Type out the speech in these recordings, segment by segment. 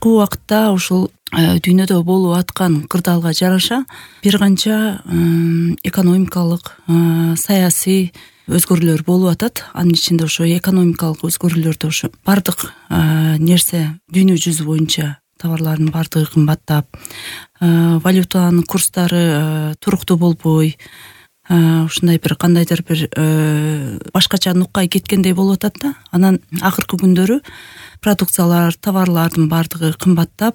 акыркы убакытта ушул дүйнөдө болуп аткан кырдаалга жараша бир канча экономикалык, саясий өзгөрүүлөр болуп атат. Анын ичинде ошо экономикалык өзгөрүүлөрдө ошо бардык нерсе дүйнө жүзү боюнча товарлардын бардыгы кымбаттап, валютанын курстары туруктуу болбой, ушундай бир кандайдыр бир башкача нуккай кеткендей болуп атат да. Анан акыркы күндөрү продукциялар, товарлардын бардыгы кымбаттап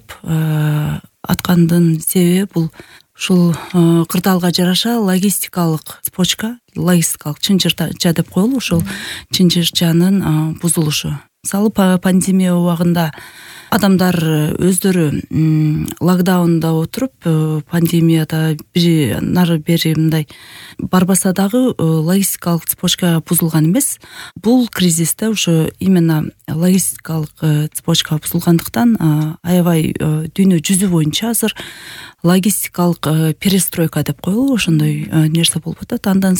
аткандын себеби бул ушул кырдаалга жараша логистикалык цепочка, логистикалык чынжырча деп коелу, ошол чынжырчанын бузулушу. Мисалы пандемия убагында адамдар өздөрү локдаунда отуруп, пандемияда бири нары бери мындай барбаса дагы логистикалык цепочка бузулган эмес. Бул кризисте ошо именно логистикалык цепочка бузулгандыктан аябай дүйнө жүзү боюнча азыр логистикалык перестройка деп коелу, ошондой нерсе болуп атат. Андан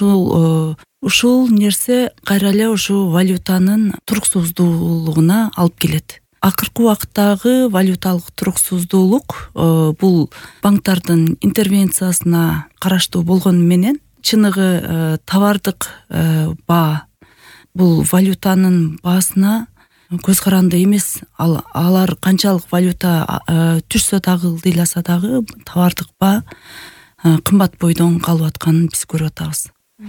ушул нерсе кайра эле ушул валютанын туруксуздуулугуна алып келет. Акыркы убакыттагы валюталык туруксуздуулук бул банктардын интервенциясына караштуу болгону менен чыныгы товардык баа бул валютанын баасына көз каранды эмес. Алар канчалык валюта түшсө дагы, ылдыйласа дагы товардык баа кымбат бойдон калып атканын биз көрүп атабыз.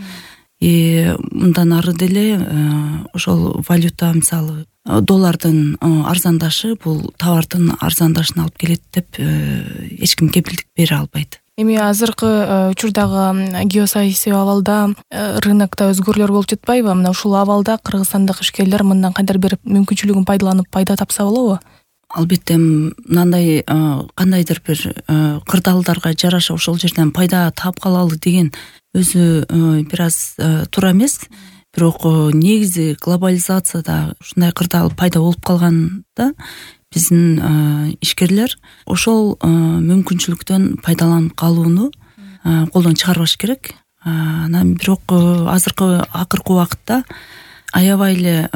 Мындан ары деле ошол валюта, мисалы доллардын арзандашы бул товардын арзандашына алып келет деп эч ким кепилдик бере албайт. Эми азыркы учурдагы геосаясий абалда рынокто өзгөрүүлөр болуп жатпайбы? Мына ушул абалда кыргызстандык ишкерлер мындан кандайдыр бир мүмкүнчүлүгүн пайдаланып пайда тапса болобу? Албетте, мындай кандайдыр бир кырдаалдарга жараша ошол жерден пайда таап калалы деген өзү бир аз туура эмес. Бирок негизи глобализацияда ушундай кырдаал пайда болуп калганда биздин ишкерлер ошол мүмкүнчүлүктөн пайдаланып калууну колдон чыгарбаш керек. Анан бирок акыркы убакытта аябай эле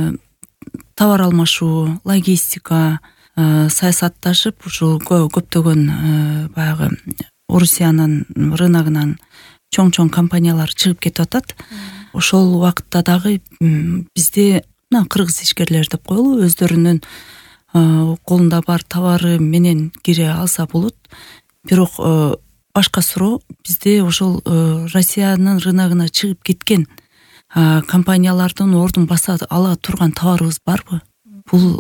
товар алмашуу, логистика саясатташып, ушул көптөгөн баягы Орусиянын рыногунан чоң компаниялар чыгып кетип атат. Ошол убакытта дагы бизде кыргыз ишкерлер деп коелу, өздөрүнүн колунда бар товары менен кире алса болот. Бирок башка суроо, бизде ошол Россиянын рыногуна чыгып кеткен компаниялардын ордун баса ала турган товарыбыз барбы? Бул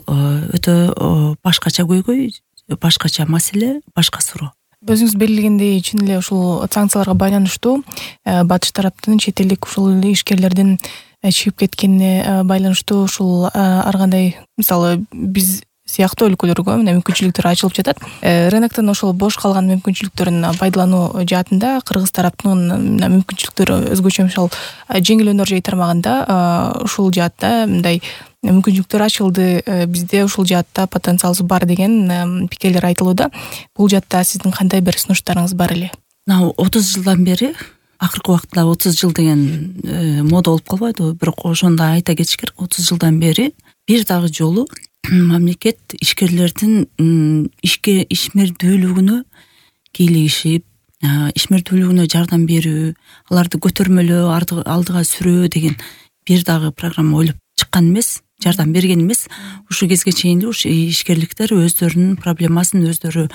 өтө башкача көйгөй, башкача маселе, башка суроо. Өзүңүз белгилегендей, чын эле ушул санкцияларга байланыштуу батыш тараптын чет элдик ушул ишкерлердин чыгып кеткенине байланыштуу ушул ар кандай, мисалы биз сыяктуу өлкөлөргө мына мүмкүнчүлүктөр ачылып жатат. Рыноктон ошол бош калган мүмкүнчүлүктөрүн пайдалануу жаатында кыргыз тараптын мүмкүнчүлүктөрү өзгөчө, мисалы жеңил өнөр жай тармагында ушул жаатта мындай мүмкүнчүлүктөр ачылды, бизде ушул жаатта потенциалыбыз бар деген пикирлер айтылууда. Бул жаатта сиздин кандай бир сунуштарыңыз бар эле? 30 жылдан бери, акыркы убакытта 30 жыл деген мода болуп калбайдыбы, бирок ошондо айта кетиш керек. 30 жылдан бери бир дагы жолу мамлекет ишкерлердин ишмердүүлүгүнө кийлигишип, ишмердүүлүгүнө жардам берүү, аларды көтөрмөлөө, алдыга сүрөө деген бир дагы программа ойлоп чыккан эмес, жардам берген эмес. Ушу кезге чейин ушу ишкерликтер өздөрүнүн проблемасын өздөрү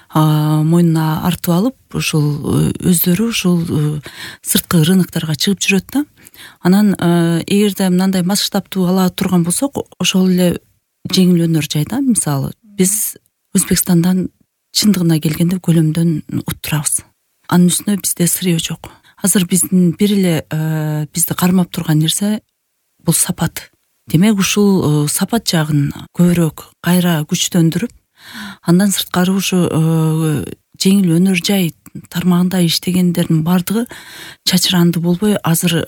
мойнуна артып алып, ушул өздөрү ушул сырткы рынокторго чыгып жүрөт да. Анан эгерде мындай масштабтуу ала турган болсок, ошол эле жеңил өнөр жайда, мисалы биз Өзбекстандан чындыгына келгенде көлөмдөн уттурабыз. Анын үстүнө бизде сырье жок. Азыр биздин бир эле бизди кармап турган нерсе бул сапат. Демек ушул сапат жагын көбүрөөк кайра күчтөндүрүп, андан сырткары ушу жеңил өнөр жай тармагында иштегендердин бардыгы чачыранды болбой, азыр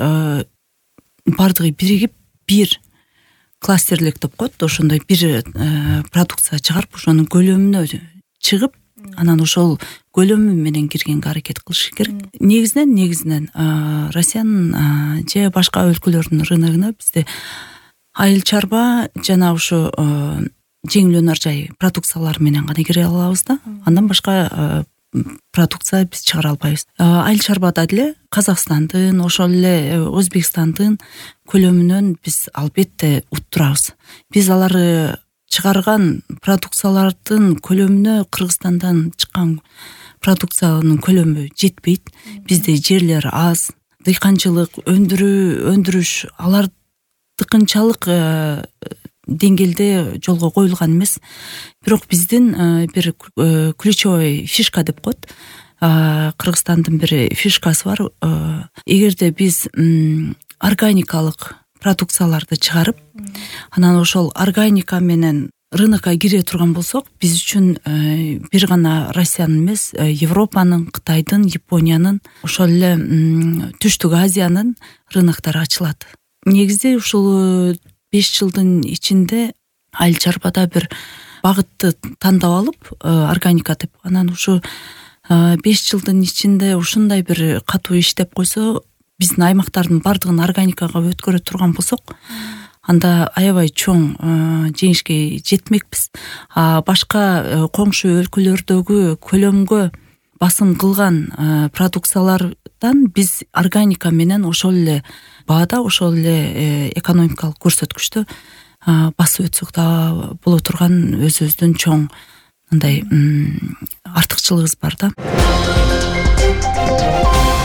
бардыгы биригип бир кластерлик деп коет, ошондой бир продукция чыгарып, ошонун көлөмүнө чыгып, анан ошол көлөмү менен киргенге аракет кылыш керек. Негизинен Россиянын же башка өлкөлөрдүн рыногуна бизде айыл чарба жана ушу жеңил өнөр жай продукциялар менен гана кире алабыз да, андан башка продукция биз чыгара албайбыз. Айыл чарбада деле Казакстандын, ошол эле Өзбекстандын көлөмүнөн биз албетте уттурабыз. Биз алары чыгарган продукциялардын көлөмүнө Кыргызстандан чыккан продукциянын көлөмү жетпейт. Бизде жерлер аз, дыйканчылык, өндүрүш алардыкынчалык деңгээлде жолго коюлган эмес. Бирок биздин бир ключевой фишка деп коет. Кыргызстандын бир фишкасы бар. Эгерде биз органикалык продукцияларды чыгарып, анан ошол органика менен рынокко кире турган болсок, биз үчүн бир гана Россиянын эмес, Европанын, Кытайдын, Япониянын, ошол эле Түштүк Азиянын рыноктору ачылат. Негизи ушул 5 жылдын ичинде айыл чарбада бир багытты тандап алып, органика деп, анан ушу 5 жылдын ичинде ушундай бир катуу иштеп койсо, биздин аймактардын бардыгын органикага өткөрө турган болсок, анда аябай чоң жеңишке жетмекпиз. Башка коңшу өлкөлөрдөгү көлөмгө басым кылган продукциялардан биз органика менен ошол эле баада, ошол эле экономикалык көрсөткүчтө басып өтсөк да боло турган өзүбүздүн чоң андай артыкчылыгыбыз бар да.